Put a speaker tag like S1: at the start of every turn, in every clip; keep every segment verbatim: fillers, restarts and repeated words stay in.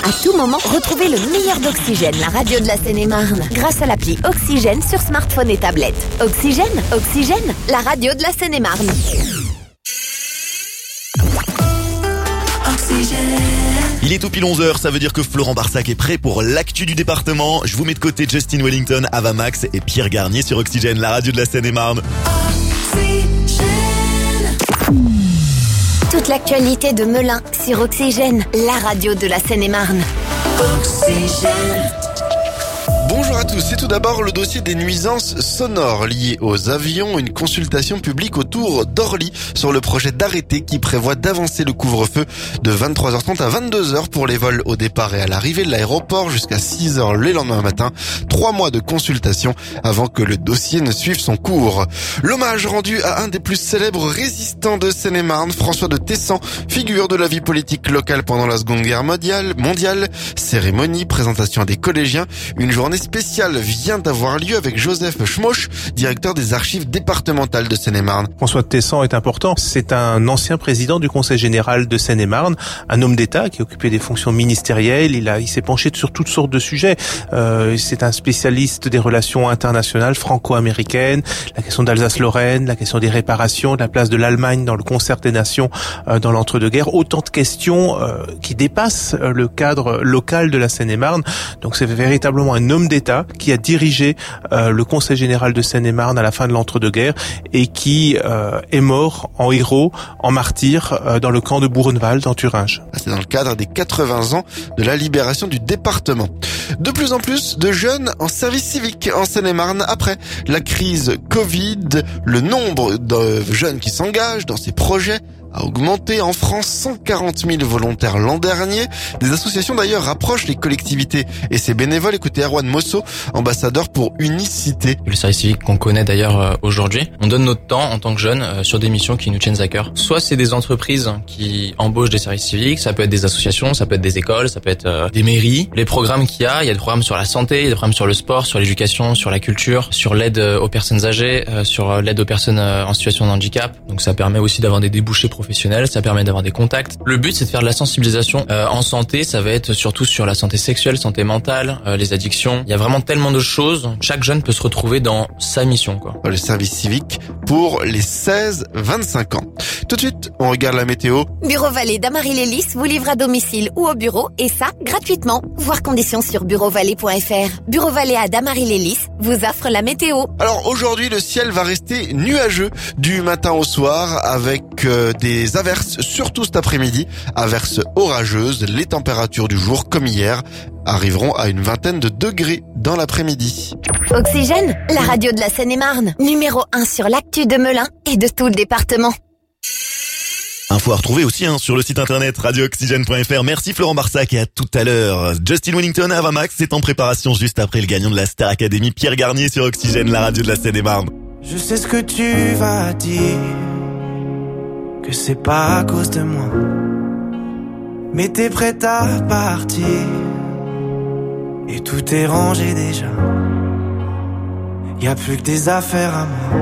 S1: À tout moment, retrouvez le meilleur d'Oxygène, la radio de la Seine-et-Marne, grâce à l'appli Oxygène sur smartphone et tablette. Oxygène, Oxygène, la radio de la Seine-et-Marne.
S2: Il est tout pile onze heures, ça veut dire que Florent Barsac est prêt pour l'actu du département. Je vous mets de côté Justin Wellington, Ava Max et Pierre Garnier sur Oxygène, la radio de la Seine-et-Marne.
S1: Toute l'actualité de Melun sur Oxygène, la radio de la Seine-et-Marne. Oxygène.
S3: Bonjour à tous, c'est tout d'abord le dossier des nuisances sonores liées aux avions, une consultation publique autour d'Orly sur le projet d'arrêté qui prévoit d'avancer le couvre-feu de vingt-trois heures trente à vingt-deux heures pour les vols au départ et à l'arrivée de l'aéroport jusqu'à six heures le lendemain matin. Trois mois de consultation avant que le dossier ne suive son cours. L'hommage rendu à un des plus célèbres résistants de Seine-et-Marne, François de Tessan, figure de la vie politique locale pendant la Seconde Guerre mondiale, mondiale, cérémonie, présentation à des collégiens, une journée spéciale vient d'avoir lieu avec Joseph Schmoch, directeur des archives départementales de Seine-et-Marne.
S4: François de Tessan est important. C'est un ancien président du Conseil général de Seine-et-Marne, un homme d'État qui occupait des fonctions ministérielles. Il a, il s'est penché sur toutes sortes de sujets. Euh, c'est un spécialiste des relations internationales franco-américaines, la question d'Alsace-Lorraine, la question des réparations, de la place de l'Allemagne dans le concert des nations euh, dans l'entre-deux-guerres. Autant de questions euh, qui dépassent euh, le cadre local de la Seine-et-Marne. Donc c'est véritablement un homme d'État qui a dirigé euh, le Conseil général de Seine-et-Marne à la fin de l'entre-deux-guerres et qui euh, est mort en héros, en martyr euh, dans le camp de Buchenwald en Thuringe.
S3: C'est dans le cadre des quatre-vingts ans de la libération du département. De plus en plus de jeunes en service civique en Seine-et-Marne après la crise Covid. Le nombre de jeunes qui s'engagent dans ces projets a augmenté en France, cent quarante mille volontaires l'an dernier. Des associations d'ailleurs rapprochent les collectivités et ses bénévoles. Écoutez Erwan Mosso, ambassadeur pour Unicité.
S5: Le service civique qu'on connaît d'ailleurs euh, aujourd'hui, on donne notre temps en tant que jeunes euh, sur des missions qui nous tiennent à cœur. Soit c'est des entreprises qui embauchent des services civiques, ça peut être des associations, ça peut être des écoles, ça peut être euh, des mairies. Les programmes qu'il y a, il y a des programmes sur la santé, il y a des programmes sur le sport, sur l'éducation, sur la culture, sur l'aide euh, aux personnes âgées, euh, sur euh, l'aide aux personnes euh, en situation de handicap. Donc ça permet aussi d'avoir des débouchés professionnels. Ça permet d'avoir des contacts. Le but, c'est de faire de la sensibilisation euh, en santé. Ça va être surtout sur la santé sexuelle, santé mentale, euh, les addictions. Il y a vraiment tellement de choses. Chaque jeune peut se retrouver dans sa mission, quoi.
S3: Le service civique pour les seize vingt-cinq ans. Tout de suite, on regarde la météo.
S1: Bureau Vallée d'Amarie-Lélis vous livre à domicile ou au bureau, et ça, gratuitement. Voir conditions sur bureau vallée point f r. Bureau Vallée à Damarie-Lélis vous offre la météo.
S3: Alors aujourd'hui, le ciel va rester nuageux du matin au soir avec euh, des averses, surtout cet après-midi. Averses orageuses. Les températures du jour, comme hier, arriveront à une vingtaine de degrés dans l'après-midi.
S1: Oxygène, la radio de la Seine-et-Marne. Numéro un sur l'actu de Melun et de tout le département.
S2: Info à retrouver aussi hein, sur le site internet radio oxygène point f r. Merci Florent Barsac et à tout à l'heure. Justin Wellington, Ava Max, c'est en préparation juste après le gagnant de la Star Academy, Pierre Garnier sur Oxygène, la radio de la Seine-et-Marne.
S6: Je sais ce que tu vas dire, que c'est pas à cause de moi, mais t'es prête à partir et tout est rangé déjà. Y a plus que des affaires à moi.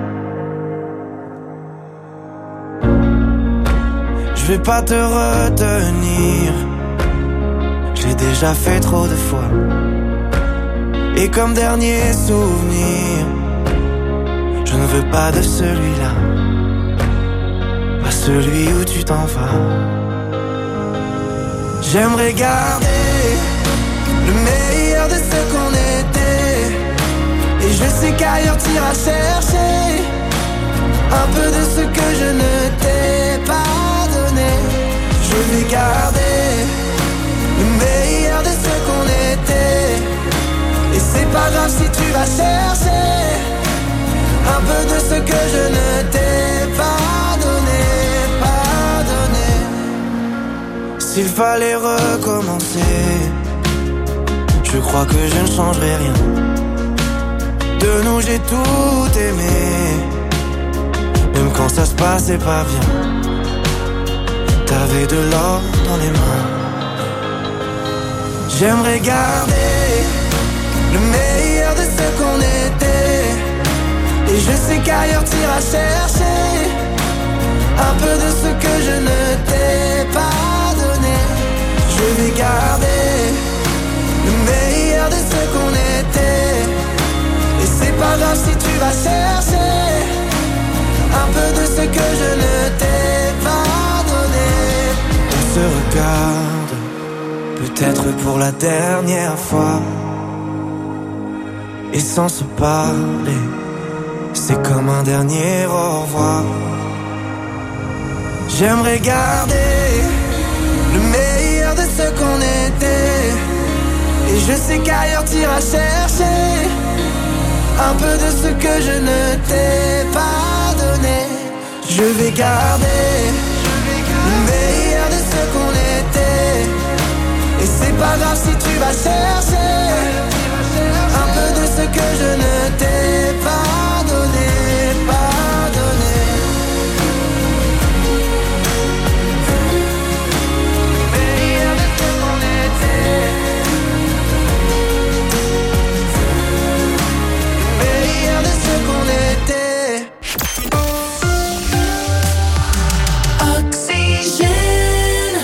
S6: Je vais pas te retenir, j'ai déjà fait trop de fois. Et comme dernier souvenir, je ne veux pas de celui-là, pas celui où tu t'en vas. J'aimerais garder le meilleur de ce qu'on était, et je sais qu'ailleurs t'iras chercher un peu de ce que je ne t'ai pas donné. Je vais garder le meilleur de ce qu'on était, et c'est pas grave si tu vas chercher un peu de ce que je ne t'ai pas donné, pas donné. S'il fallait recommencer, je crois que je ne changerai rien. De nous j'ai tout aimé, même quand ça se passait pas bien. T'avais de l'or dans les mains. J'aimerais garder le meilleur de ce qu'on était, et je sais qu'ailleurs t'iras chercher un peu de ce que je ne t'ai pas donné. Je vais garder grave si tu vas chercher un peu de ce que je ne t'ai pas donné. On se regarde, peut-être pour la dernière fois, et sans se parler, c'est comme un dernier au revoir. J'aimerais garder le meilleur de ce qu'on était, et je sais qu'ailleurs t'iras chercher un peu de ce que je ne t'ai pas donné. Je vais garder le meilleur de ce qu'on était, et c'est pas grave si tu vas chercher un peu de ce que je ne t'ai pas donné, pas donné. Le meilleur de ce qu'on était, le meilleur de ce qu'on était.
S7: Oxygen.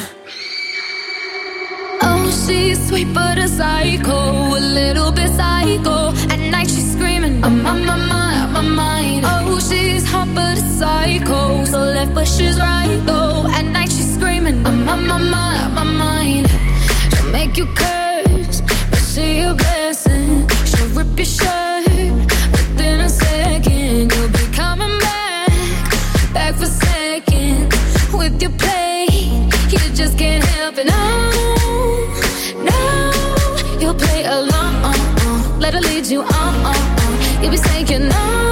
S7: Oh, she's sweet but a psycho, a little bit psycho. At night she's screaming, I'm on my mind, my mind. Oh, she's hot but a psycho, so left but she's right though. At night she's screaming, I'm on my mind, my mind. She'll make you curse, but she a blessing. She'll rip your shirt within a second. You'll be coming back, back for seconds. With your play, you just can't help it. No, no, you'll play along. Let her lead you on, on, on. You'll be saying no,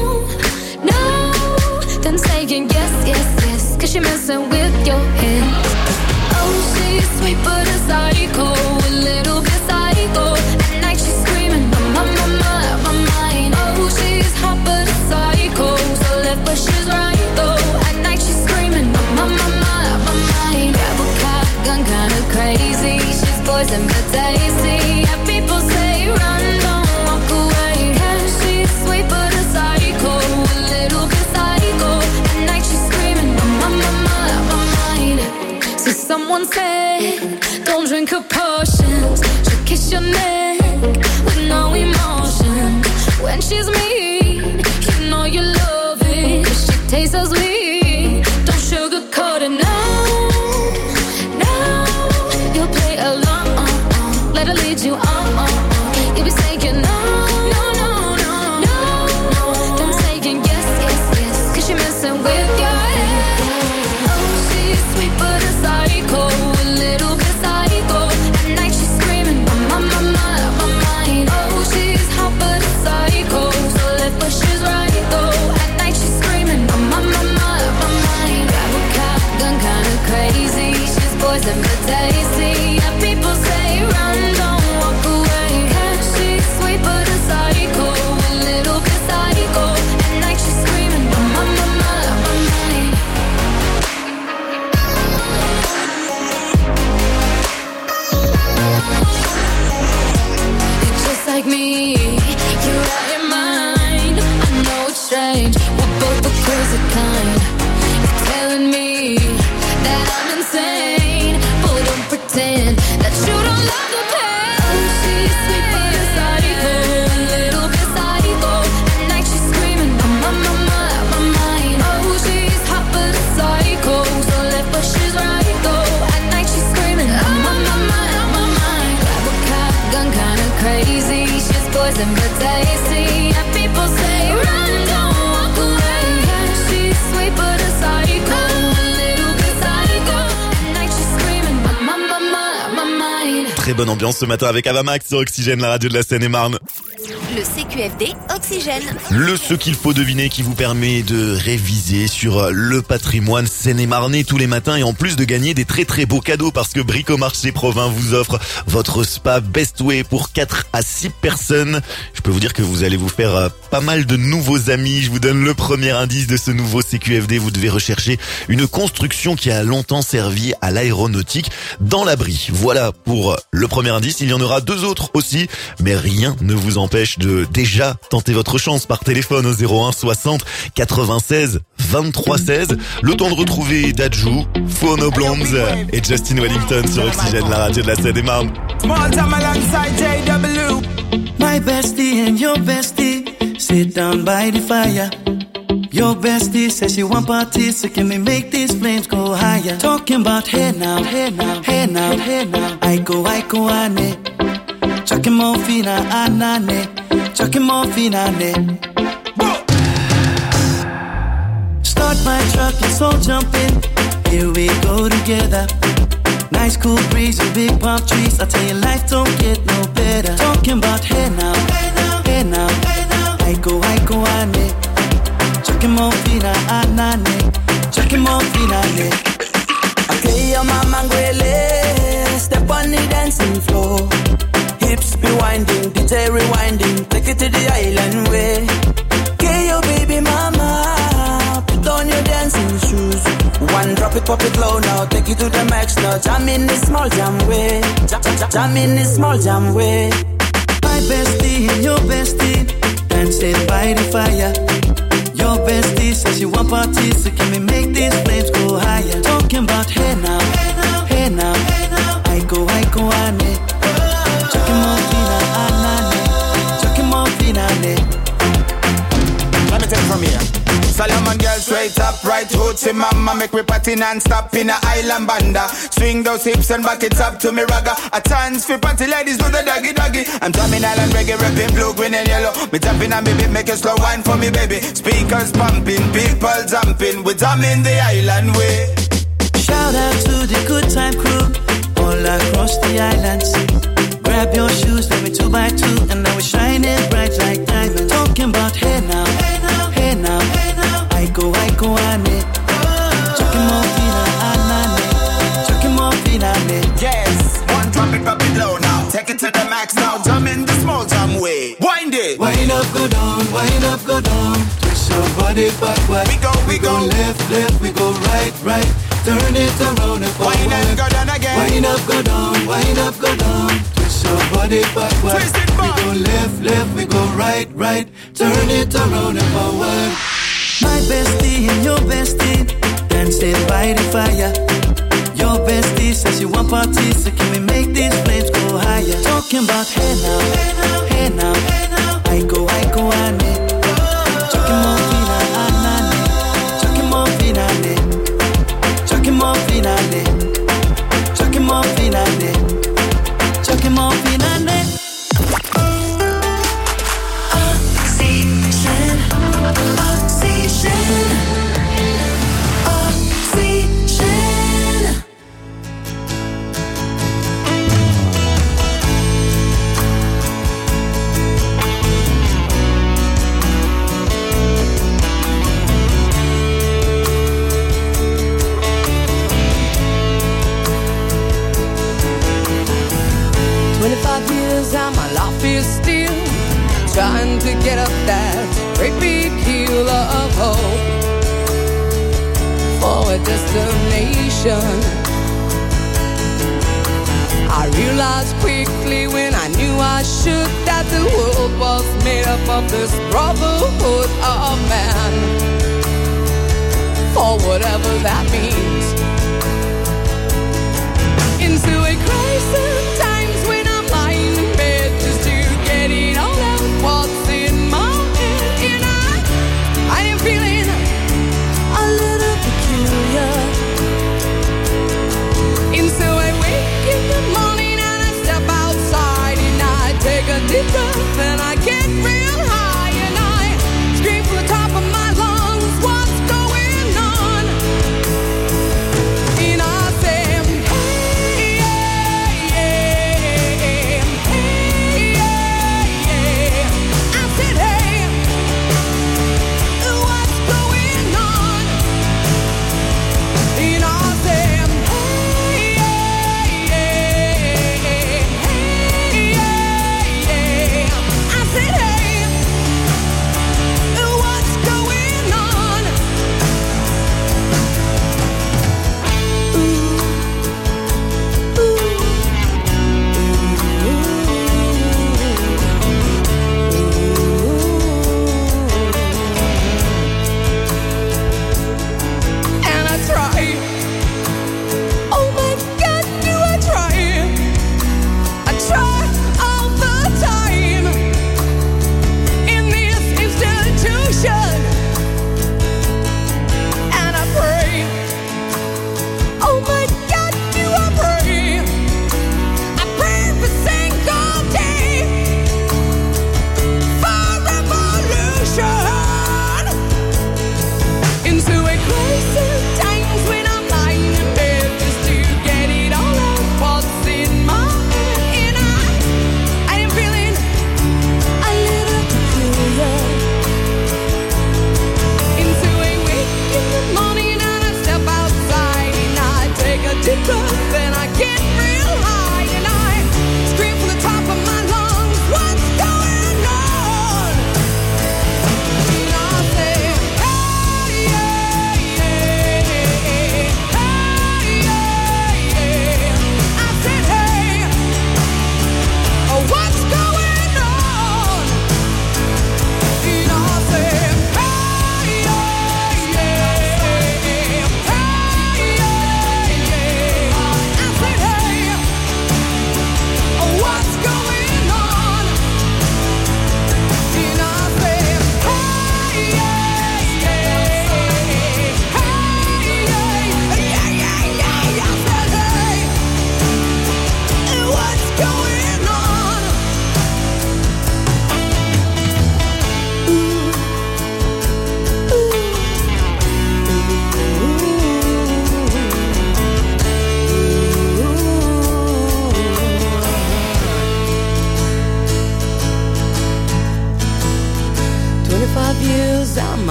S7: no, then saying yes, yes, yes, cause you're messing with your head. Oh, she's sweet but a psycho, a little bit psycho. At night she's screaming, my, my, my, my, my mind. Oh, she's hot but a psycho, so left but she's right though. At night she's screaming, my, my, my, my, my mind. Grab a cop, gun kinda crazy. She's poison but tasty. Yeah, people say run, don't walk away. Yeah, she's sweet but a psycho, a little bit psycho. At night she's screaming, my, my, my, my, my mind. So someone said, don't drink her potions. She'll kiss your neck with no emotion. When she's mean, you know you love it, cause she tastes so sweet. Don't sugarcoat it, no, no. You'll play along, let her lead you on, on, on. You'll be saying no, no, no, no, no, no. Then saying yes, yes, yes, cause you're messing with your head. Oh, she's sweet but a psycho, a little bit psycho. At night she's screaming, my, my, my, my, my mind. Oh, she's hot but a psycho, so left but she's right though. At night she's screaming, my, my, my, my, my mind. Grab a cop, gun kinda crazy. She's poison but tasty. Yeah, people say run, don't walk away. Yeah, she's sweet but a psycho, a little bit psycho. At night she's screaming, my, my, my, my, my mind. You're just like me, you're out your mind. I know it's strange, we're both the crazy kind. You're telling me that I'm insane, but don't pretend that you don't love the pain. Oh, she's sweet but a psycho, a little bit psycho. At night she's screaming, my, my, my, my, my mind. Oh, she's hot but a psycho, so left but she's right though. At night she's screaming, my, my, my, my, my mind. Grab a cop, gun kinda crazy. She's poison but tasty. Yeah, people say run, don't walk away. Yeah, she's sweet but a psycho, a little bit psycho. At night she's screaming, my, my, my, my, my mind.
S2: Très bonne ambiance ce matin avec Avamax sur Oxygène, la radio de la Seine-et-Marne.
S1: Le C Q F D Oxygène.
S2: Le ce qu'il faut deviner qui vous permet de réviser sur le patrimoine seine-et-marnais tous les matins et en plus de gagner des très très beaux cadeaux parce que Bricomarché Provins vous offre votre spa Best Way pour quatre à six personnes. Je peux vous dire que vous allez vous faire pas mal de nouveaux amis. Je vous donne le premier indice de ce nouveau C Q F D. Vous devez rechercher une construction qui a longtemps servi à l'aéronautique dans l'abri. Voilà pour le premier indice. Il y en aura deux autres aussi, mais rien ne vous empêche de de déjà tenter votre chance par téléphone au zéro un soixante quatre-vingt-seize vingt-trois seize. Le temps de retrouver Dadju, Phono Blondes et Justin Wellington sur Oxygène, la radio de la Seine-et-Marne.
S6: Small time alongside J W. My bestie and your bestie sit down by the fire. Your bestie says she want parties, so can we make these flames go higher? Talking about hey now, hey now, hey now, hey now. I go, I go, ane. Chucking more fina, anane. Chucking more fina, ne. Start my truck, let's all jump in. Here we go together. Nice cool breeze and big palm trees. I tell you, life don't get no better. Talking about hey now, hey now, hey now, hey now. I go, I go, ane. Chucking more fina, anane. Chucking more fina, ne. Okay, your mama ngwele. Step on the dancing floor. Hips be winding, D J rewinding. Take it to the island way. Okay, your baby mama. Put on your dancing shoes. One drop it, pop it low now. Take it to the max now. Jam in this small jam way. Jam, jam, jam in this small jam way. My bestie and your bestie dancing by the fire. Your bestie says she want parties, so can we make these flames go higher? Talking about hey now, hey now, hey now, hey now. I go, I go, ane. Chucking more fina, anane. Chucking more fina, ne.
S8: Let me take it from here. Solomon girl straight up, right hoochie mama. Make me party non-stop in a island banda. Swing those hips and back it up to me ragga. A chance for party ladies do the doggy doggy. I'm drumming island reggae, rapping blue, green and yellow. Me tapping on me beat, make a slow wine for me baby. Speakers pumping, people jumping. We drumming the island way.
S6: Shout out to the good time crew all across the islands. Grab your shoes, let me two by two, and now we're shining bright like diamonds. Talking about hey now, hey now, hey now, hey now. I go, I go, ane. Chucking more fina, anane. Chucking more fina, ne.
S8: Yes, one drop it, pop it low now. Take it to the max now. Jump in the small jam way. Wind it.
S6: Wind up, go down, wind up, go down. Twist your body backward.
S8: We go, we, we go.
S6: go left, left, we go right, right. Turn it around and forward.
S8: Wind up, go down again.
S6: Wind up, go down, wind up, go down. Twist your body backward.
S8: Twist it back.
S6: We go left, left, we go right, right. Turn it around and forward. My bestie and your bestie dancing by the fire. Your bestie says she want parties, so can we make these flames go higher? Talking about hey now, hey now, hey now, hey now. I go, I go, ane. Chucking more fina, anane. Chucking more fina, ne. Chucking more fina, ne. Chucking more fina, ne. Chucking more fina, ne. Oxygen, oxygen, oxygen.
S9: Twenty-five years and my life is still trying to get up that great big hill of hope for a destination. I realized quickly when I knew I should that the world was made up of this brotherhood of man, for whatever that means. Into a crisis times when I'm lying in bed just to get it all out what's in my head. And I, I am feeling a little peculiar. And so I wake in the morning and I step outside and I take a deep breath and I get real high and I scream from the top of my lungs, what's going on?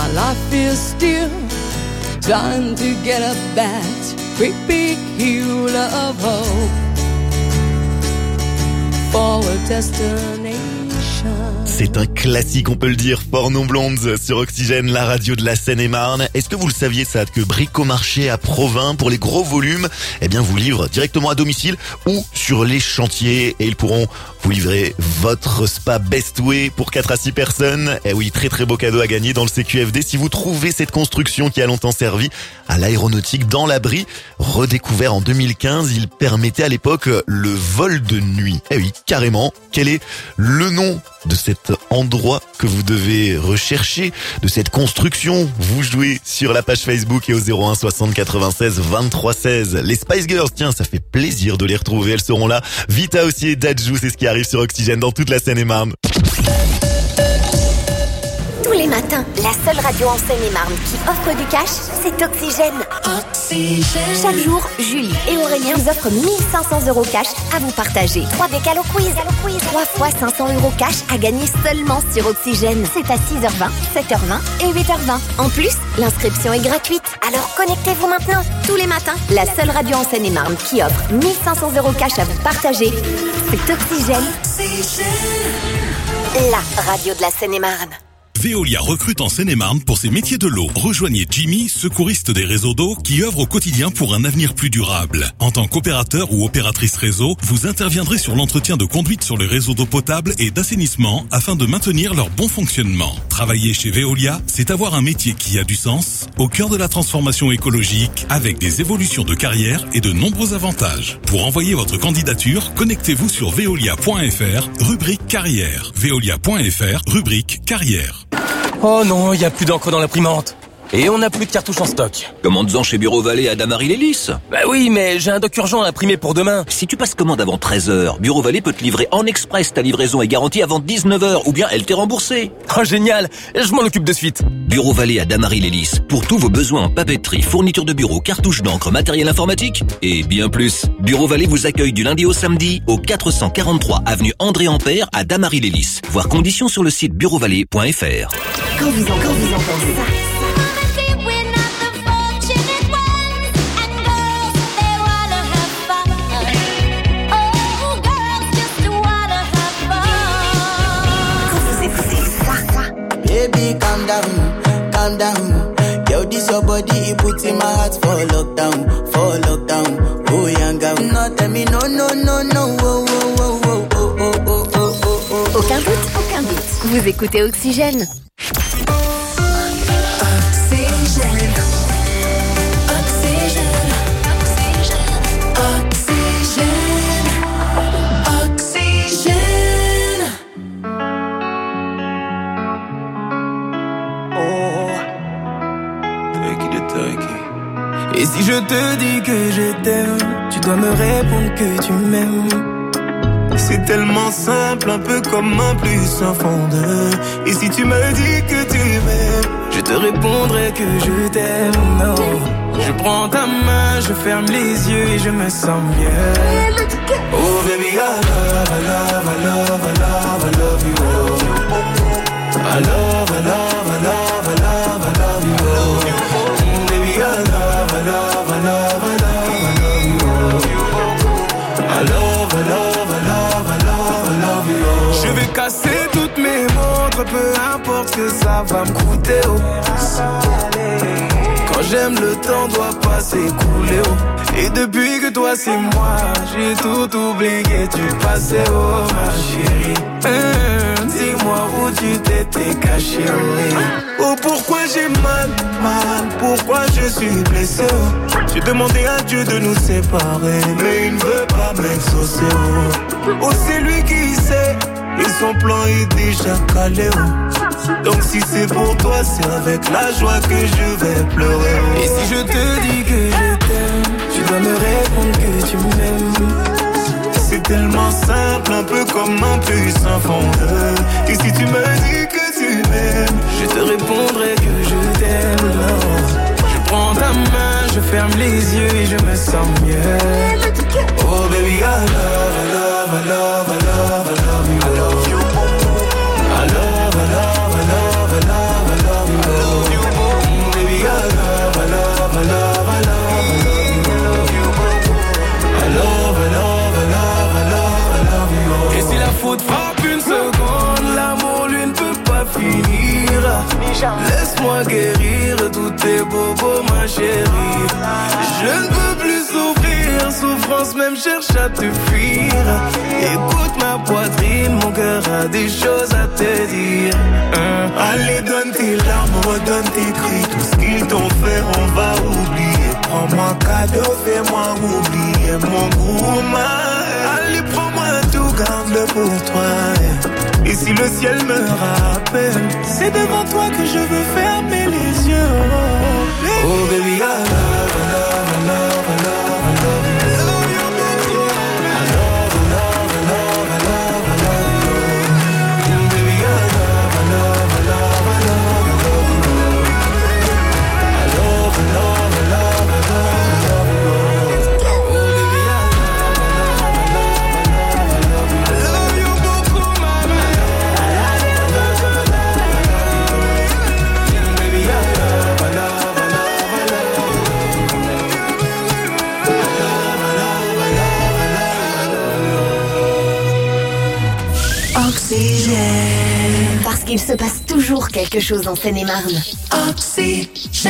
S9: My life is still trying to get up that great big hill of hope for a destination.
S2: C'est un classique, on peut le dire, Four Non Blondes sur Oxygène, la radio de la Seine-et-Marne. Est-ce que vous le saviez ça, que Bricomarché à Provins, pour les gros volumes, eh bien vous livre directement à domicile ou sur les chantiers et ils pourront vous livrer votre spa Best Way pour quatre à six personnes. Eh oui, très très beau cadeau à gagner dans le C Q F D si vous trouvez cette construction qui a longtemps servi à l'aéronautique dans l'abri. Redécouvert en deux mille quinze, il permettait à l'époque le vol de nuit. Eh oui, carrément. Quel est le nom de cet endroit que vous devez rechercher, de cette construction? Vous jouez sur la page Facebook et au zéro un soixante quatre-vingt-seize vingt-trois seize. Les Spice Girls, tiens, ça fait plaisir de les retrouver, elles seront là. Vita aussi et Dadju, c'est ce qui arrive sur Oxygène dans toute la Seine-et-Marne.
S1: Tous les matins, la seule radio en Seine-et-Marne qui offre du cash, c'est Oxygène. Oxygène. Chaque jour, Julie et Aurélien vous offrent mille cinq cents euros cash à vous partager. trois décales au quiz. trois fois cinq cents euros cash à gagner seulement sur Oxygène. C'est à six heures vingt, sept heures vingt et huit heures vingt. En plus, l'inscription est gratuite. Alors connectez-vous maintenant. Tous les matins, la seule radio en Seine-et-Marne qui offre mille cinq cents euros cash à vous partager, c'est Oxygène. La radio de la Seine-et-Marne.
S10: Veolia recrute en Seine-et-Marne pour ses métiers de l'eau. Rejoignez Jimmy, secouriste des réseaux d'eau, qui œuvre au quotidien pour un avenir plus durable. En tant qu'opérateur ou opératrice réseau, vous interviendrez sur l'entretien de conduite sur les réseaux d'eau potable et d'assainissement afin de maintenir leur bon fonctionnement. Travailler chez Veolia, c'est avoir un métier qui a du sens, au cœur de la transformation écologique, avec des évolutions de carrière et de nombreux avantages. Pour envoyer votre candidature, connectez-vous sur veolia point f r, rubrique carrière. veolia point f r, rubrique carrière.
S11: Oh non, il n'y a plus d'encre dans l'imprimante. Et on n'a plus de cartouches en stock.
S12: Commande-en chez Bureau Vallée à Damary-Lélis.
S11: Bah oui, mais j'ai un doc urgent à imprimer pour demain.
S12: Si tu passes commande avant treize heures, Bureau Vallée peut te livrer en express. Ta livraison est garantie avant dix-neuf heures, ou bien elle t'est remboursée.
S11: Oh génial, je m'en occupe de suite.
S12: Bureau Vallée à Damary-Lélis. Pour tous vos besoins en papeterie, fourniture de bureau, cartouches d'encre, matériel informatique et bien plus. Bureau Vallée vous accueille du lundi au samedi au quatre cent quarante-trois avenue André Ampère à Damary-Lélis. Voir conditions sur le site bureau vallée point f r.
S1: Quand vous entendez, quand vous entendez ça.
S6: Baby, calm down, calm down. Yo, this your body, it puts in my heart for lockdown, for lockdown. Oh, young girl, no, tell me no, no, no, no. Oh, oh, oh, oh, oh, oh, oh, oh, oh.
S1: Aucun doute, aucun doute. Vous écoutez Oxygène.
S6: Et si je te dis que je t'aime, tu dois me répondre que tu m'aimes. C'est tellement simple, un peu comme un plus un fond de. Et si tu me dis que tu m'aimes, je te répondrai que je t'aime. Non, je prends ta main, je ferme les yeux et je me sens mieux. Oh baby, I love, I love, I love, I love, I love you. Oh. I love, I love, I love, I love, I love you. Oh. Mm, baby, I love, I love, I love, I love, I love you. Oh. I love, I love, I love, I love, I love you. Oh. Je vais casser toutes mes montres, peu importe ce que ça va me coûter. Oh. Quand j'aime, le temps doit pas s'écouler. Oh. Et depuis que toi c'est moi, j'ai tout oublié, tu passais, oh ma chérie. Hum, dis-moi où tu t'étais caché, oui. Oh pourquoi j'ai mal, mal, pourquoi je suis blessé, oh. J'ai demandé à Dieu de nous séparer, mais il ne veut pas m'exaucer, oh. Oh c'est lui qui sait, et son plan est déjà calé, oh. Donc si c'est pour toi, c'est avec la joie que je vais pleurer, oh. Et si je te dis que je t'aime, tu dois me répondre que tu m'aimes. C'est tellement simple, un peu comme un puissant fondeur. Et si tu me dis que tu m'aimes, je te répondrai que je t'aime. Non. Je prends ta main, je ferme les yeux et je me sens mieux. Oh baby, I love, I love, I love, I love, I love you. I love you. I love, I love, I love, I love, I love you. faute frappe une seconde. L'amour lui ne peut pas finir. Laisse-moi guérir tous tes bobos ma chérie. Je ne peux plus souffrir, souffrance même cherche à te fuir. Écoute ma poitrine, mon cœur a des choses à te dire. hein. Allez donne tes larmes, redonne tes cris. Tout ce qu'ils t'ont fait on va oublier. Prends-moi cadeau, fais-moi oublier mon gourmand. Allez prends-moi tout, garde-le pour toi. Et si le ciel me rappelle, c'est devant toi que je veux fermer les yeux. Oh baby, I love, I love, I love, I love, I love you. I love you, baby. I love, I love, I love, I love, I love you. Mm, baby, I love, I love, I love, I love, I love you. I love, I love, I love, I love, I love you. Oh baby, I love, I love, I love, I love, I love you. I love you beaucoup, mama. I love you, I love, I love, I love you. Mm, baby, I love, I love, I love, I love, I love you.
S1: Oxygène. Parce qu'il se passe toujours quelque chose en Seine-et-Marne. Oxygène.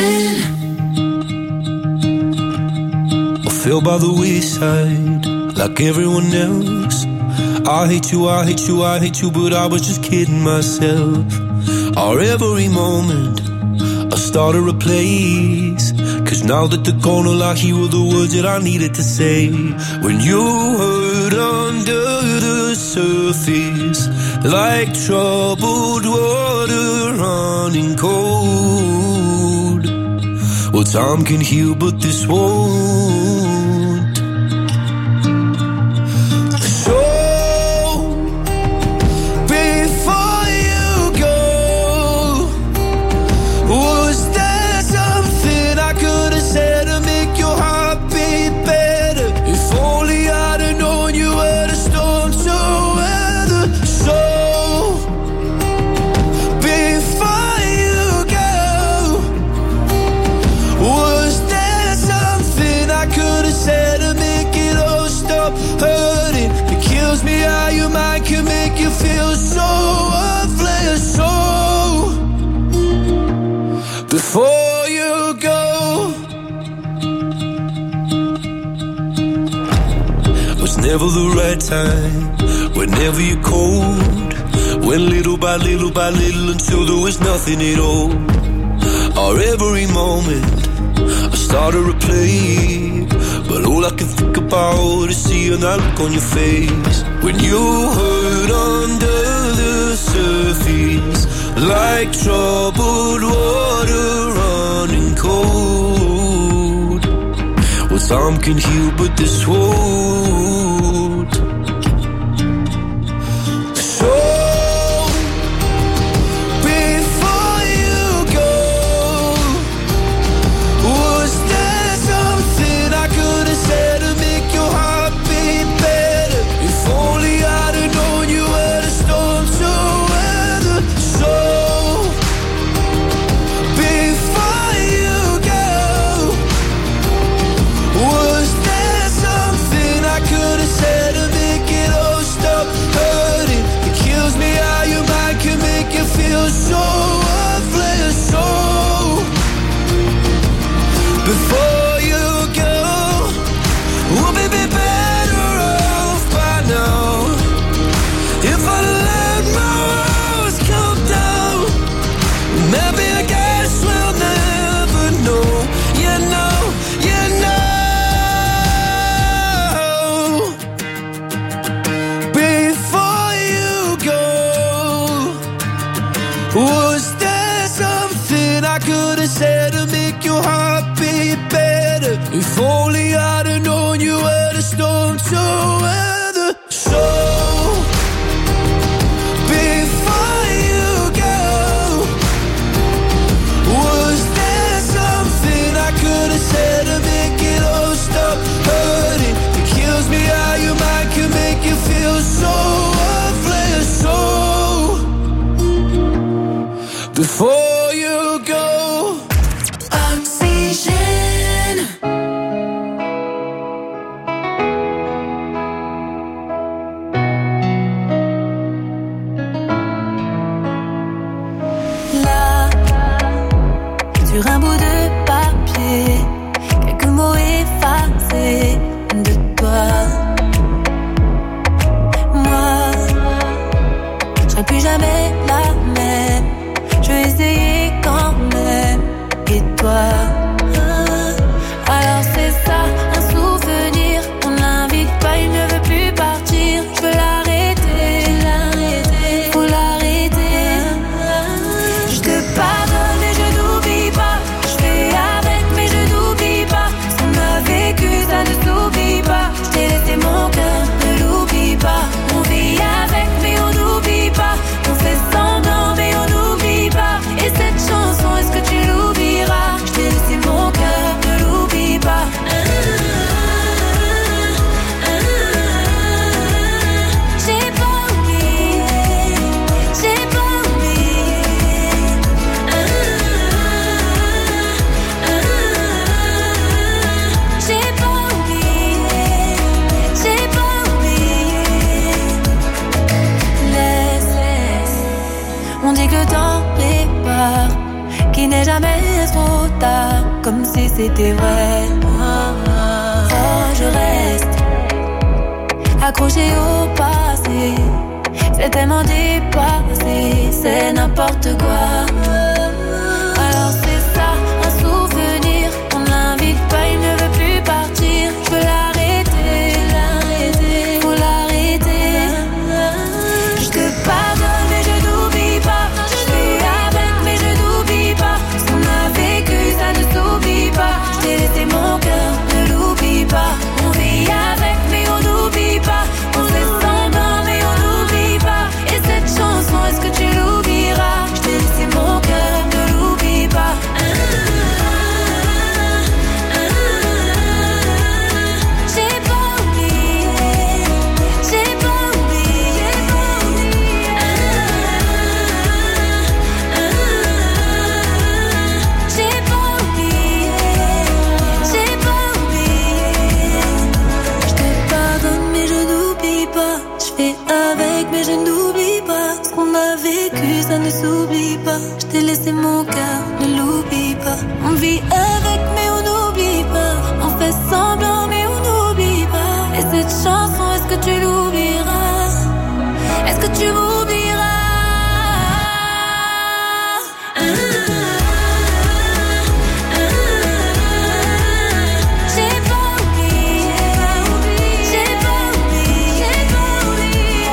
S13: I fell by the wayside, like everyone else. I hate you, I hate you, I hate you, but I was just kidding myself. Our every moment, I started a place. Cause now that they're gone, all I hear were the words that I needed to say. When you hurt under the surface, like troubled water running cold. Well, time can heal, but this won't. So, before you go, was there something I could have said to make your heart beat better? If only I'd have known you were the storm to weather. So, before you go, was there something I could have said to make it all stop hurting? It kills me how your mind can make you feel so worthless. So, before you go, was never the right time, whenever you're cold. Went little by little by little until there was nothing at all. Our every moment, I started to play, but all I can think about is seeing that look on your face. When you hurt under the surface, like troubled water running cold. Well, time can heal, but this won't. So, before you go, was there something I could have said to make your heart beat better? If only I'd have known you were the storm to weather. So, before you go, was there something I could have said to make it all stop hurting? It kills me how your mind can make you feel so worthless. So, before you go, we'll be better off by now. If I let my walls come down, maybe I guess we'll never know. You know, you know. Before you go, was there something I could have said to make your heart beat better? If only I'd have known you were the storm to weather. So, before you go, was there something I could have said to make it all stop hurting? It kills me how your mind can make you feel so worthless. So, before you go,
S1: Oxygène.
S14: sur un bout de papier, quelques mots effacés de toi. Moi, je serai plus jamais la même. Je vais essayer quand même. Et toi, alors c'est ça, un souvenir. On l'invite pas, il ne veut plus partir. Je veux l'arrêter, l'arrêter, faut l'arrêter. Je te pardonne et je n'oublie pas. Je fais avec mais je n'oublie pas. Ce qu'on a vécu, ça ne s'oublie pas. Je t'ai laissé mon cœur, ne l'oublie pas. On vit avec mais on n'oublie pas. On fait semblant mais on n'oublie pas. Et cette chanson, est-ce que tu l'oublieras? Je t'ai laissé mon cœur, ne l'oublie pas. J'ai pas oublié, j'ai pas oublié. J'ai pas oublié, j'ai pas oublié. Laisse, laisse. On dit que le temps répare, qu'il n'est jamais trop tard, comme si c'était vrai. Oh, je reste accroché au passé, c'est tellement dépassé, c'est n'importe quoi. Alors c'est ça, un souvenir, on l'invite pas, il ne veut plus partir. Je veux l'arrêter, l'arrêter, faut l'arrêter. Je te pardonne mais je n'oublie pas. Je fais avec mais je n'oublie pas. Ce qu'on a vécu, ça ne s'oublie pas. Je t'ai laissé mon cœur, ne l'oublie pas. On vit avec mais on n'oublie pas. On fait semblant mais on n'oublie pas. Et cette chanson, est-ce que tu l'oublieras? Je t'ai laissé mon cœur, ne l'oublie pas. J'ai pas oublié, j'ai pas oublié. J'ai pas oublié, j'ai pas oublié. Je te pardonne mais je n'oublie pas. Je fais avec mais je n'oublie pas. Ce qu'on a vécu, ça ne s'oublie pas. Je t'ai laissé mon cœur, ne l'oublie pas. On vit avec mais on n'oublie pas. On fait semblant mais on n'oublie pas. Et cette chanson, est-ce que tu l'oublieras? Est-ce que tu m'oublieras? J'ai pas oublié, j'ai pas oublié, j'ai pas oublié.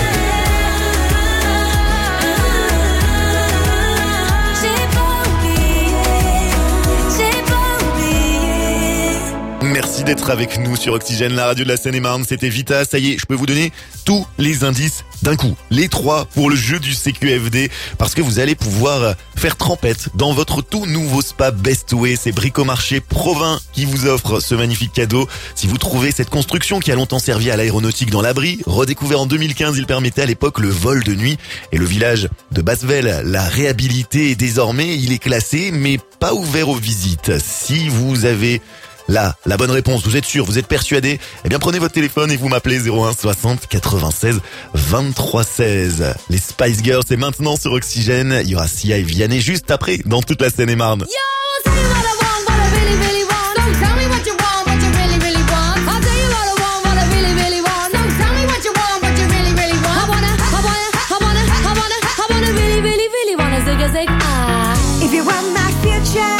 S14: J'ai pas oublié, j'ai pas oublié.
S2: Merci d'être avec nous sur Oxygène, la radio de la Seine-et-Marne. C'était Vita. Ça y est, je peux vous donner tous les indices d'un coup. Les trois pour le jeu du C Q F D. Parce que vous allez pouvoir faire trempette dans votre tout nouveau spa Best Way. C'est Bricomarché Provins qui vous offre ce magnifique cadeau. Si vous trouvez cette construction qui a longtemps servi à l'aéronautique dans l'abri, redécouvert en deux mille quinze, il permettait à l'époque le vol de nuit. Et le village de Bassevelle l'a réhabilité et désormais il est classé mais pas ouvert aux visites. Si vous avez là, la bonne réponse, vous êtes sûr, vous êtes persuadé, eh bien prenez votre téléphone et vous m'appelez zéro un soixante quatre-vingt-seize vingt-trois seize. Les Spice Girls, c'est maintenant sur Oxygène. Il y aura Sia et Vianney juste après dans toute la Seine-et-Marne.
S9: Yo, tell me what I want, what I really, really want. Don't tell me what you want, what you really, really want. I'll tell you what I want, what I really, really want. Don't tell me what you want, what you really, really want. I wanna, I wanna, I wanna, I wanna, I wanna really, really, really wanna zig a zig ah.
S15: If you want my future,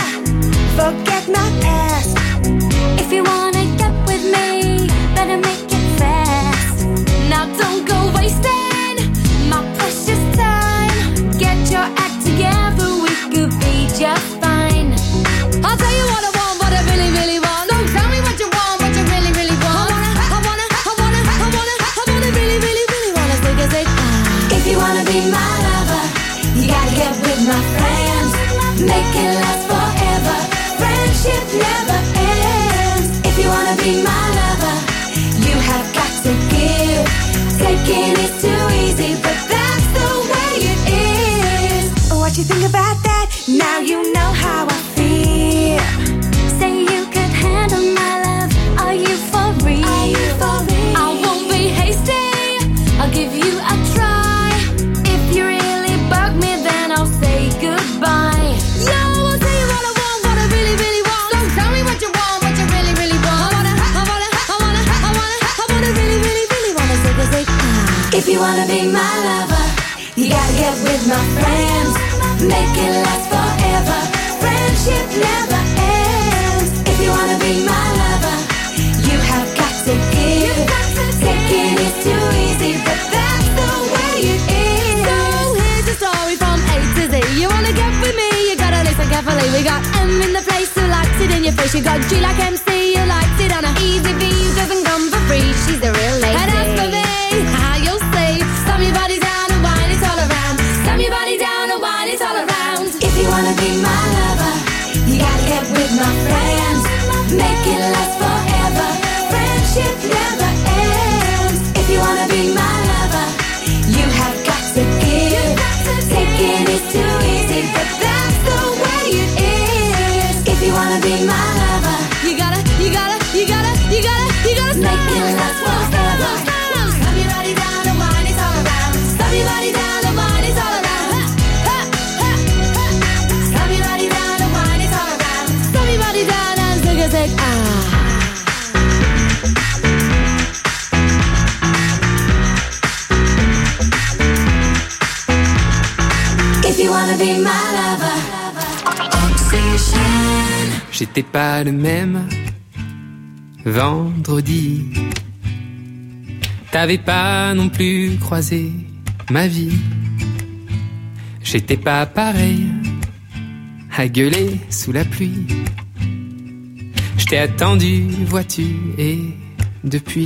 S15: forget my past.
S14: If you wanna get with me, better make it fast.
S9: Now don't go wasting my precious time.
S14: Get your act together, we could be just fine.
S9: I'll tell you what I want, what I really, really want. Don't tell me what you want, what you really, really want. I wanna, I wanna, I wanna, I wanna, I wanna really, really, really wanna zig a zig ah.
S14: If you wanna be my lover, you gotta get with my friends. Make it last forever. Friendship never ends. If you wanna be my lover, you have got to give. Taking is too easy, but that's the way it is.
S15: What you think about that? Now you know how I feel.
S14: Say you could handle my love. Are you for real?
S15: Are you for real?
S9: I won't be hasty, I'll give you a try.
S14: If you really bug me, then I'll say goodbye.
S9: Yo, I'll tell you what I want.
S14: If you wanna be my lover, you gotta get with my friends. Make it last forever. Friendship never ends. If you wanna be my lover, you have got to give. Taking is too easy, but that's the way it is.
S7: So here's the story from A to Z. You wanna get with me, you gotta listen carefully. We got M in the place who likes it in your face. You got G like M C, you likes it on a easy V, doesn't come for free. She's the real lady. And as for me, how you'll see, slam your body down and wine it all around. Slam your body down and wine it all around.
S14: If you wanna be my lover, you gotta get with my friends. Make it last forever. Friendship never ends. If you wanna be my lover, you have got to give. Taking is too easy, but that's the way it is. If you wanna be my lover,
S7: you gotta, you gotta, you gotta, you gotta, you gotta
S14: make it last forever.
S7: Slam your body down and wine it all around. Slam your body down and wine it all around. Slam your body down and wine it all around. Slam your body down and take a take ah.
S14: If you wanna be my lover.
S16: J'étais pas le même vendredi. T'avais pas non plus croisé ma vie. J'étais pas pareil à gueuler sous la pluie. J't'ai attendu, vois-tu, et depuis.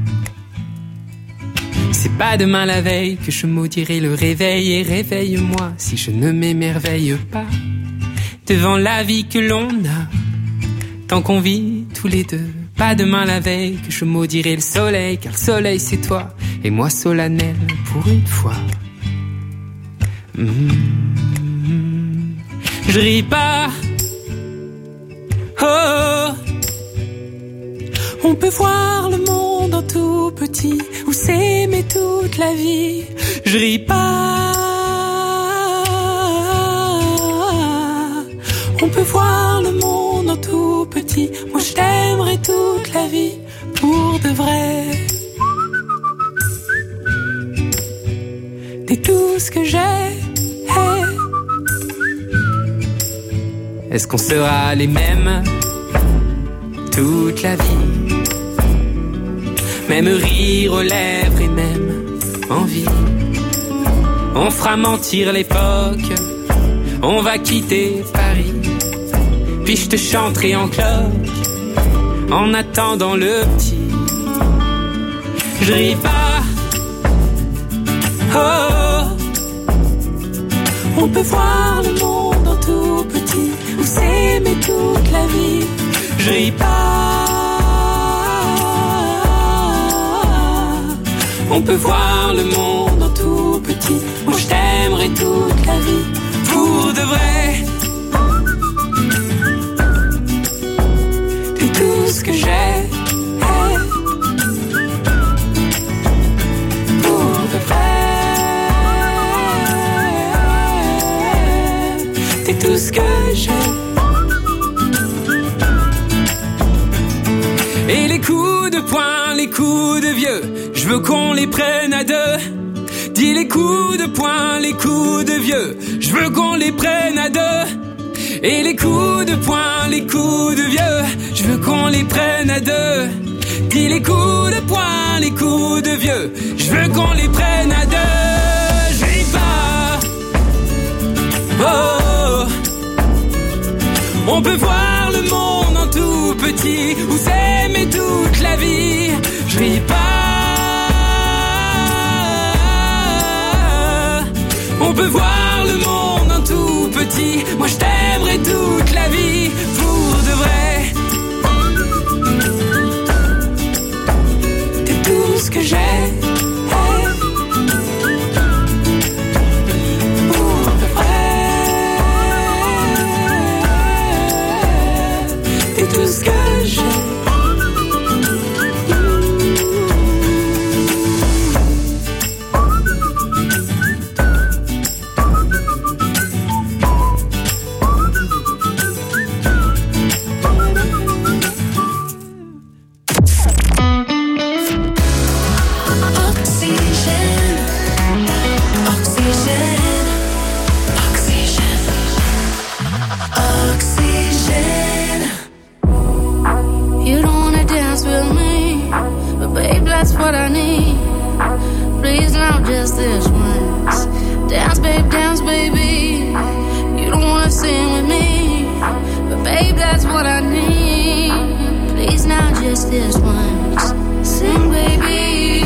S16: C'est pas demain la veille que je maudirai le réveil. Et réveille-moi si je ne m'émerveille pas devant la vie que l'on a, tant qu'on vit tous les deux. Pas demain la veille que je maudirai le soleil, car le soleil c'est toi, et moi solennel pour une fois. Mmh. Je ris pas, oh. On peut voir le monde en tout petit, ou s'aimer toute la vie. Je ris pas. On peut voir le monde en tout petit. Moi je t'aimerai toute la vie, pour de vrai. T'es tout ce que j'ai. Hey. Est-ce qu'on sera les mêmes toute la vie? Même rire aux lèvres et même envie. On fera mentir l'époque. On va quitter Paris. Puis je te chanterai en cloque en attendant le petit. Je ris pas, oh. On peut voir le monde en tout petit, ou s'aimer toute la vie. Je ris pas. On peut voir le monde en tout petit. Moi je t'aimerai toute la vie, pour de vrai. T'es tout ce que j'ai. Hey. Pour de vrai. T'es tout ce que j'ai. Et les coups de poing, les coups de vieux, je veux qu'on les prenne à deux. Dis les coups de poing, les coups de vieux, je veux qu'on les prenne à deux. Et les coups de poing, les coups de vieux, je veux qu'on les prenne à deux. Dis les coups de poing, les coups de vieux, je veux qu'on les prenne à deux. Je ris pas, oh. On peut voir le monde en tout petit, ou s'aimer toute la vie. Je ris pas. On peut voir le monde en tout petit. Moi je t'aimerai toute la vie, pour de vrai. T'es tout ce que j'ai. Hey. Pour de vrai. T'es tout ce que j'ai.
S14: just this once. Dance, babe, dance, baby. You don't wanna sing with me, but babe, that's what I need. Please, now just this once. Sing, baby.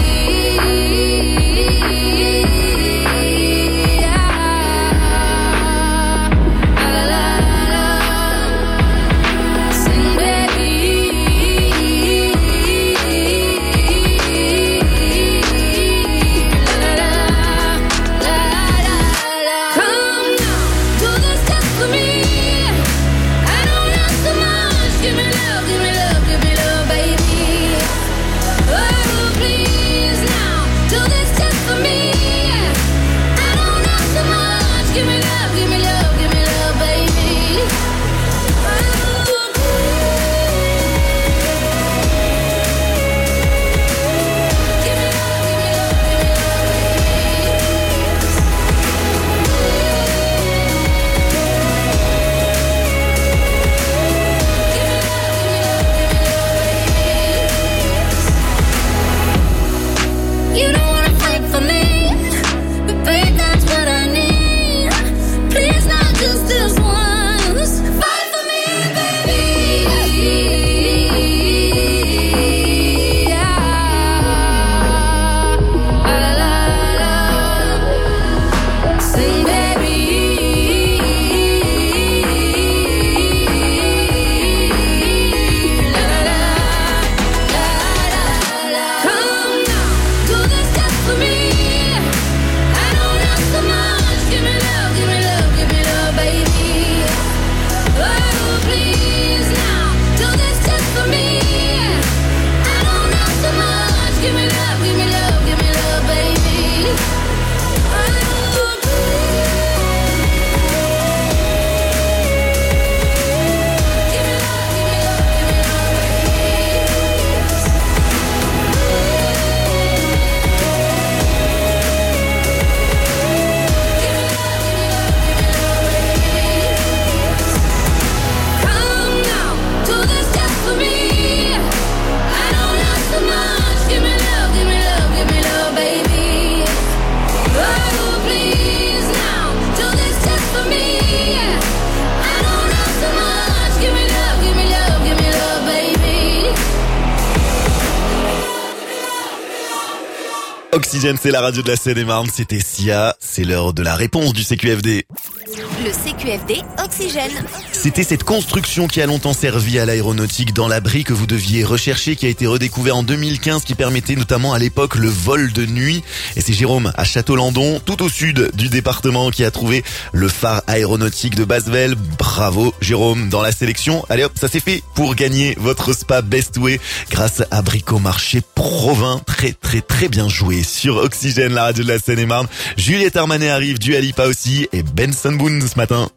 S2: Oxygène, c'est la radio de la Seine-et-Marne, c'était Sia, c'est l'heure de la réponse du C Q F D.
S1: Le C Q F D Oxygène.
S2: C'était cette construction qui a longtemps servi à l'aéronautique dans l'abri que vous deviez rechercher, qui a été redécouvert en deux mille quinze, qui permettait notamment à l'époque le vol de nuit. Et c'est Jérôme à Château-Landon, tout au sud du département, qui a trouvé le phare aéronautique de Basvel. Bravo Jérôme dans la sélection. Allez hop, ça c'est fait pour gagner votre spa Best Way grâce à Bricomarché Provins. Très très très bien joué sur Oxygène, la radio de la Seine-et-Marne. Juliette Armanet arrive, Dua Lipa aussi et Benson Boone ce matin.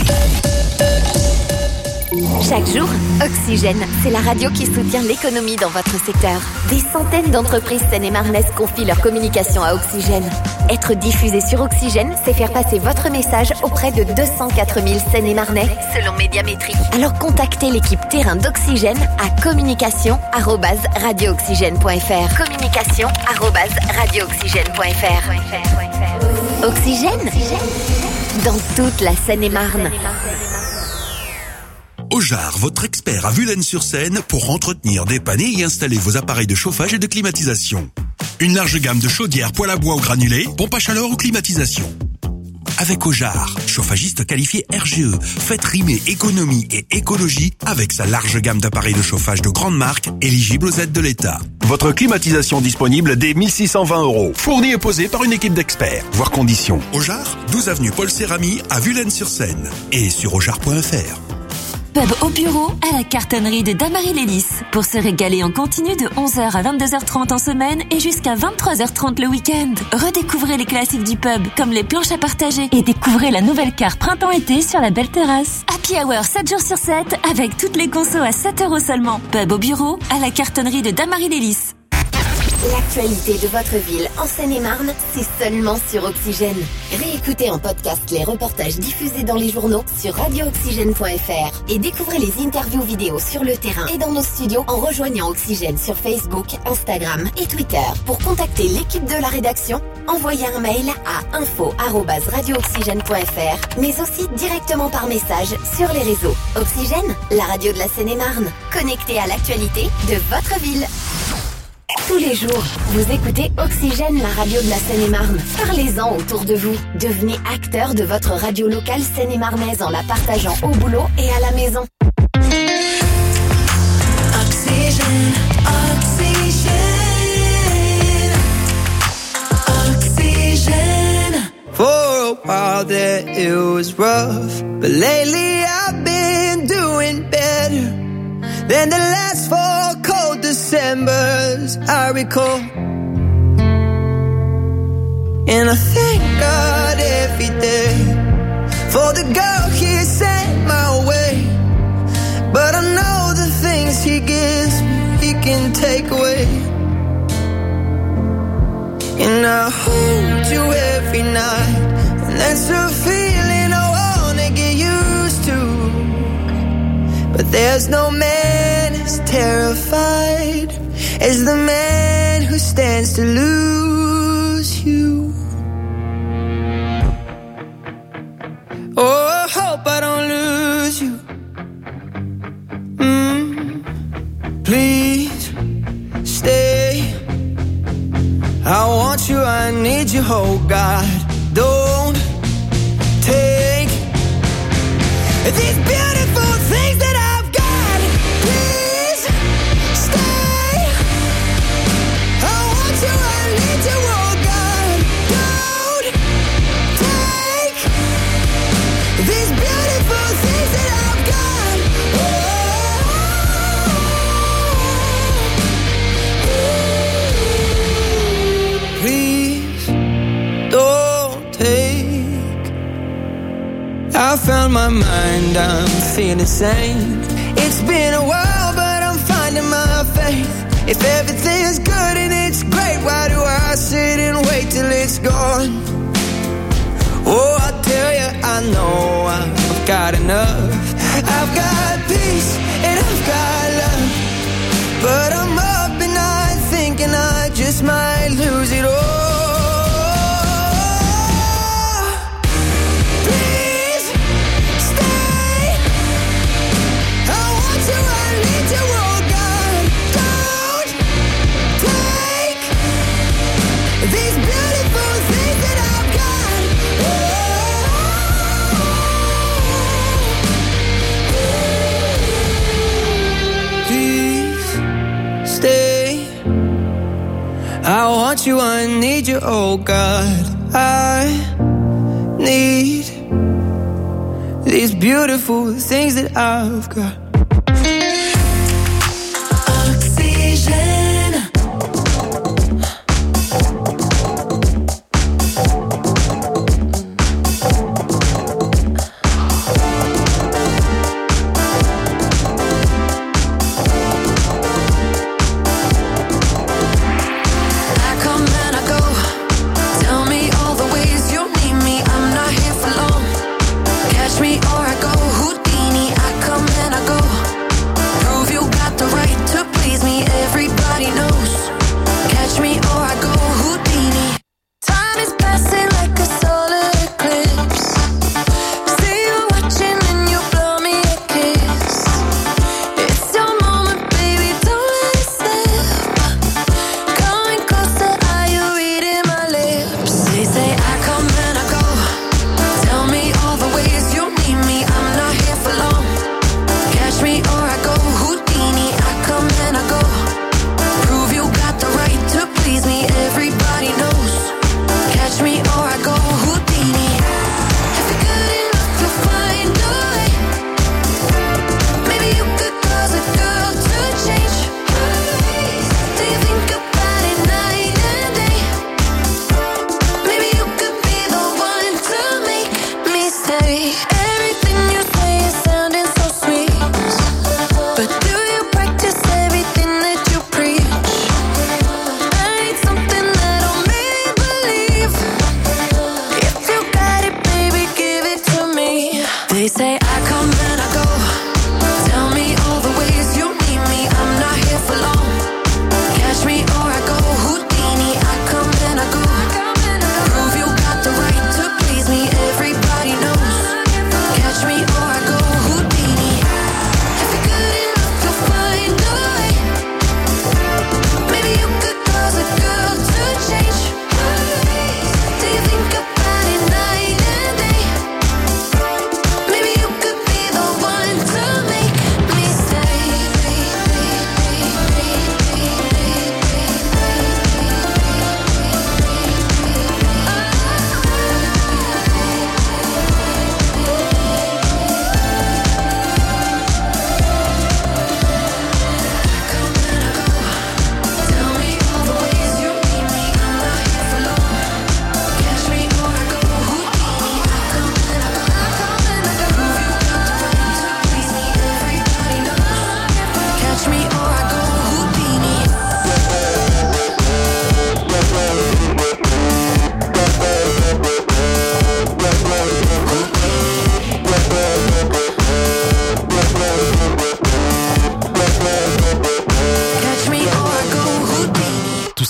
S1: Chaque jour, Oxygène, c'est la radio qui soutient l'économie dans votre secteur. Des centaines d'entreprises seine-et-marnaises confient leur communication à Oxygène. Être diffusé sur Oxygène, c'est faire passer votre message auprès de deux cent quatre mille seine-et-marnais, selon Médiamétrie. Alors contactez l'équipe terrain d'Oxygène à communication arobase radio oxygène point f r. communication arobase radio oxygène point f r. Oxygène, dans toute la Seine-et-Marne.
S17: Ojar, votre expert à Vulaines-sur-Seine pour entretenir, dépanner et installer vos appareils de chauffage et de climatisation. Une large gamme de chaudières, poêle à bois ou granulés, pompe à chaleur ou climatisation. Avec Ojar, chauffagiste qualifié R G E, faites rimer économie et écologie avec sa large gamme d'appareils de chauffage de grande marque éligibles aux aides de l'État. Votre climatisation disponible dès mille six cent vingt euros. Fournie et posée par une équipe d'experts. Voir conditions. Ojar, douze avenue Paul Cérami à Vulaines-sur-Seine et sur ojar point f r.
S18: Pub au bureau à la cartonnerie de Damary-Lélis. Pour se régaler en continu de onze heures à vingt-deux heures trente en semaine et jusqu'à vingt-trois heures trente le week-end. Redécouvrez les classiques du pub comme les planches à partager et découvrez la nouvelle carte printemps-été sur la belle terrasse. Happy Hour sept jours sur sept avec toutes les consos à sept euros seulement. Pub au bureau à la cartonnerie de Damary-Lélis.
S1: La l'actualité de votre ville en Seine-et-Marne, c'est seulement sur Oxygène. Réécoutez en podcast les reportages diffusés dans les journaux sur radio oxygène point f r et découvrez les interviews vidéo sur le terrain et dans nos studios en rejoignant Oxygène sur Facebook, Instagram et Twitter. Pour contacter l'équipe de la rédaction, envoyez un mail à info arobase radio oxygène point f r, mais aussi directement par message sur les réseaux. Oxygène, la radio de la Seine-et-Marne, connectée à l'actualité de votre ville. Tous les jours, vous écoutez Oxygène, la radio de la Seine-et-Marne. Parlez-en autour de vous. Devenez acteur de votre radio locale seine-et-marnaise en la partageant au boulot et à la maison.
S6: Oxygène, oxygène, oxygène.
S19: For a while there it was rough, but lately I've been doing better than the last four cold Decembers I recall. And I thank God every day for the girl He sent my way. But I know the things He gives me, He can take away. And I hold you every night, and that's a feeling I wanna get used to. But there's no man as terrified as the man who stands to lose you. Oh, I hope I don't lose you. Mm, please stay. I want you, I need you, oh God. Don't take these beautiful things that I've got. Please stay. I want you, I need you, oh God. Don't take these beautiful things that I've got. Oh, please don't take. I found my mind, I'm feeling sane. It's been a while, but I'm finding my faith. If everything's good and it's great, why do I sit and wait till it's gone? Oh, I tell you, I know I've got enough. I've got peace and I've got love, but I'm up and I thinking I just might lose it all. I want you, I need you, oh God. I need these beautiful things that I've got.
S6: Me or I go Houdini, I come and I go.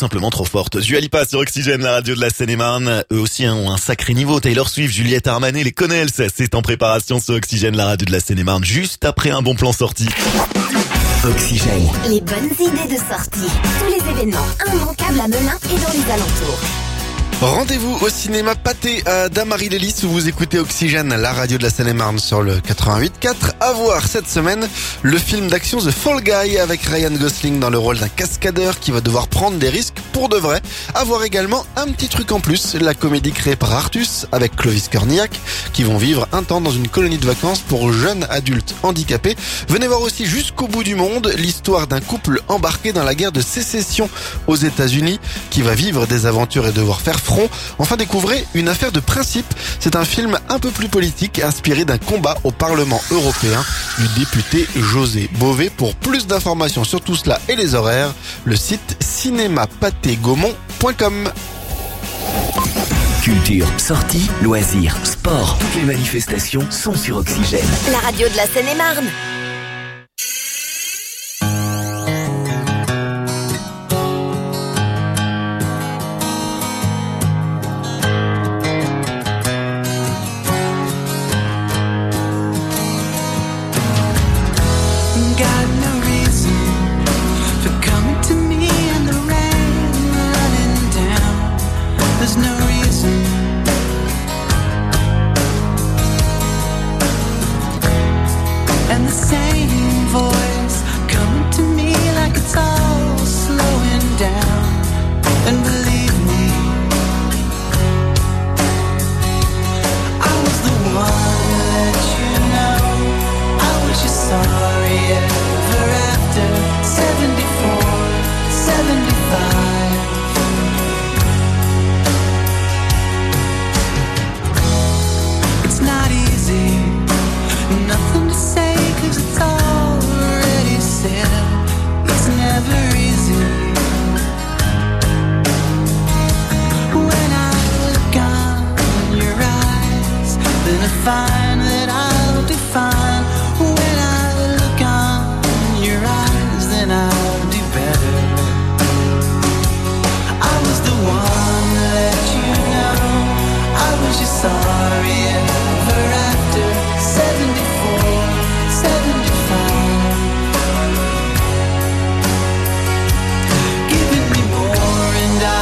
S2: simplement trop forte. Dua Lipa sur Oxygène, la radio de la Seine-et-Marne. Eux aussi hein, ont un sacré niveau. Taylor Swift, Juliette Armanet, les Connells, c'est en préparation sur Oxygène, la radio de la Seine-et-Marne, juste après un bon plan sorti.
S1: Oxygène. Les bonnes idées de sortie. Tous les événements immanquables à Melun et dans les alentours.
S3: Rendez-vous au cinéma Pâté à Damary-les-Lys où vous écoutez Oxygène, la radio de la Seine-et-Marne sur le quatre-vingt-huit quatre. À voir cette semaine le film d'action The Fall Guy avec Ryan Gosling dans le rôle d'un cascadeur qui va devoir prendre des risques pour de vrai. À voir également un petit truc en plus, la comédie créée par Artus avec Clovis Cornillac qui vont vivre un temps dans une colonie de vacances pour jeunes adultes handicapés. Venez voir aussi Jusqu'au bout du monde, l'histoire d'un couple embarqué dans la guerre de sécession aux États-Unis qui va vivre des aventures et devoir faire front. Enfin, découvrez Une affaire de principe. C'est un film un peu plus politique inspiré d'un combat au Parlement européen du député José Bové. Pour plus d'informations sur tout cela et les horaires, le site cinéma pâté gaumont point com.
S12: Culture, sorties, loisirs, sport. Toutes les manifestations sont sur Oxygène.
S1: La radio de la Seine-et-Marne.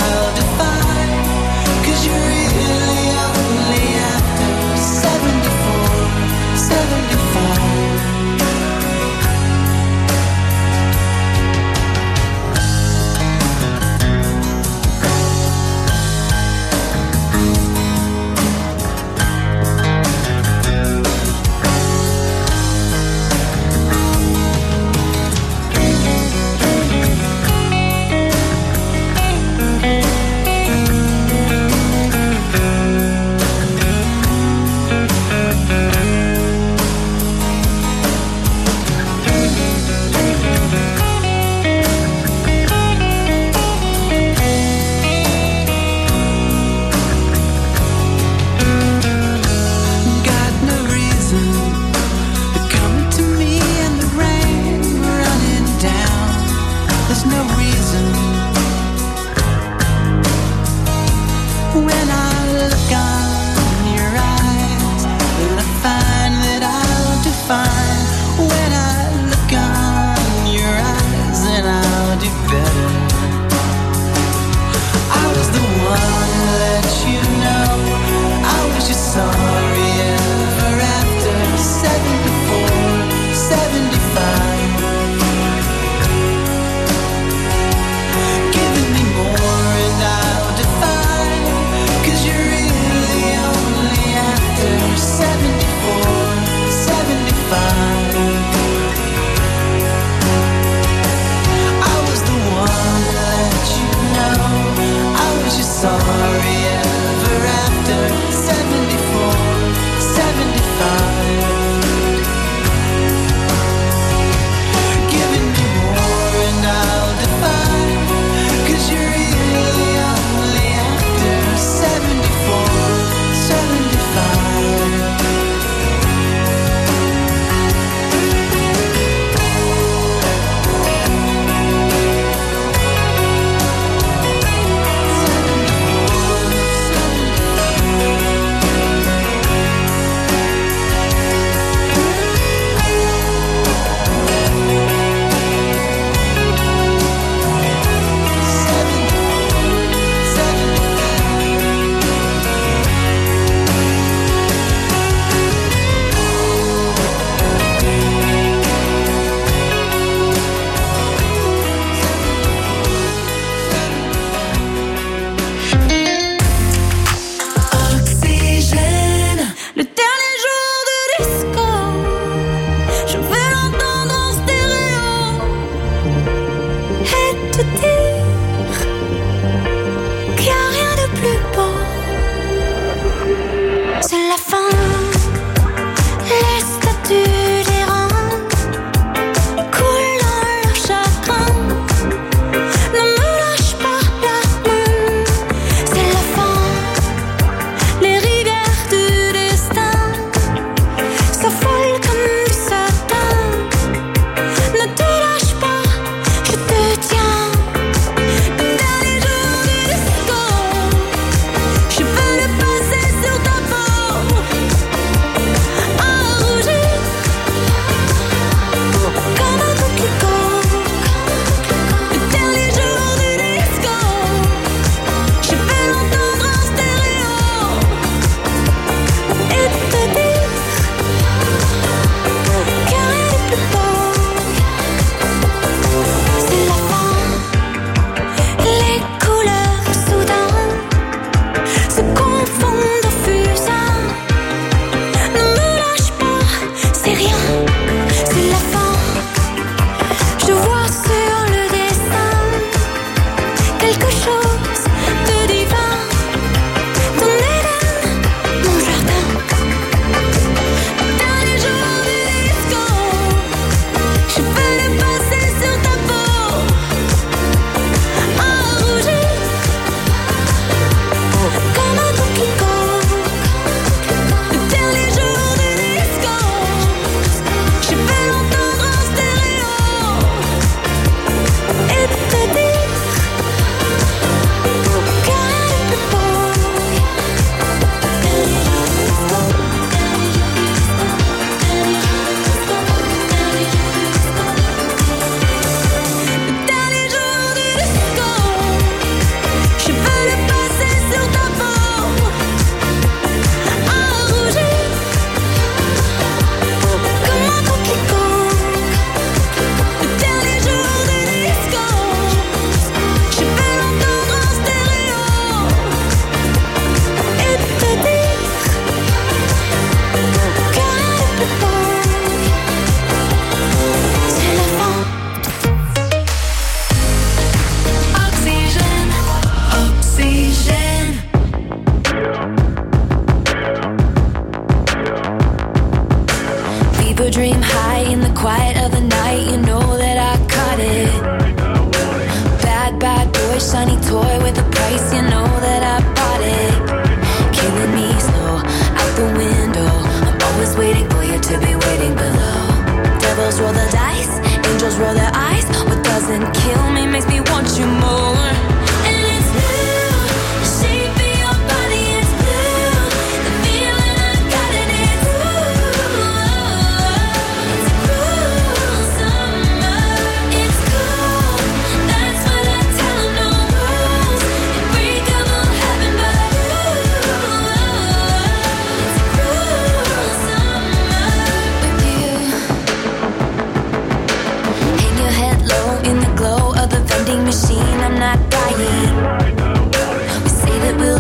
S6: Cause you're really only after seventy-four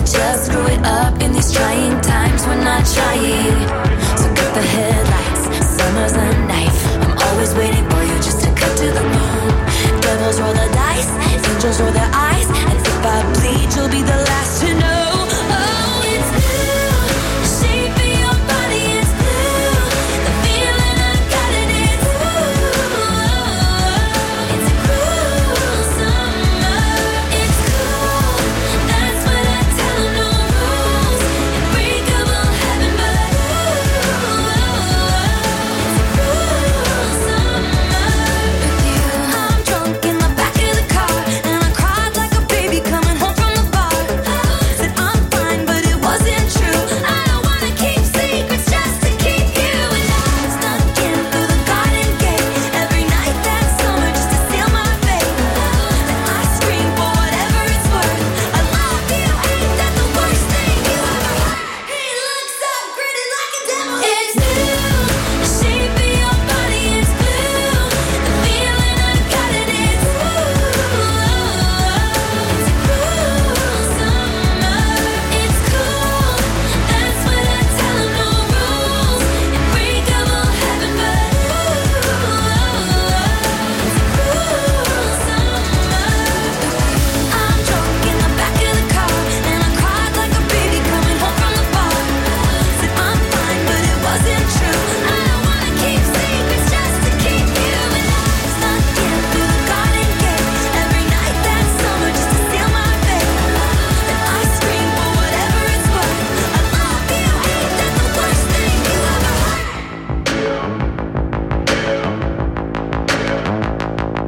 S14: just screw it up in these trying times. We're not trying. So cut the headlights, summer's a knife. I'm always waiting for you just to cut to the bone. Devils roll the dice, angels roll their eyes. And if I bleed, you'll be the last to know. Oh, it's blue, the shape of your body is blue. The feeling I got it is blue. It's a cruel summer. It's cool, that's what I tell 'em. No rules, unbreakable heaven, but ooh, it's a cruel summer with you. I'm drunk in the back of the car, and I cried like a baby coming home from the bar. Said I'm fine, but it wasn't true. I don't wanna keep secrets just to keep you. And I snuck in through the garden gate every night that summer just to seal my fate. Then I scream for whatever it's worth. I love you, ain't that the worst thing you ever heard? He looks so pretty like a devil. It's blue, the shape of your body is blue. The feeling I got it is blue. It's a cruel summer. It's cool, that's what I tell 'em. No rules, unbreakable heaven, but ooh, it's a cruel summer. I'm drunk in the back of the car, and I cried like a baby coming home from the bar. Said I'm fine, but it wasn't true. I don't wanna keep secrets just to keep you. And I snuck in through the garden gate every night that summer just to seal my fate. Then I scream for whatever it's worth. I love you, ain't that the worst thing you ever heard?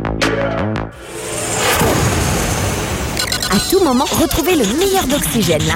S1: À tout moment, retrouvez le meilleur d'Oxygène, la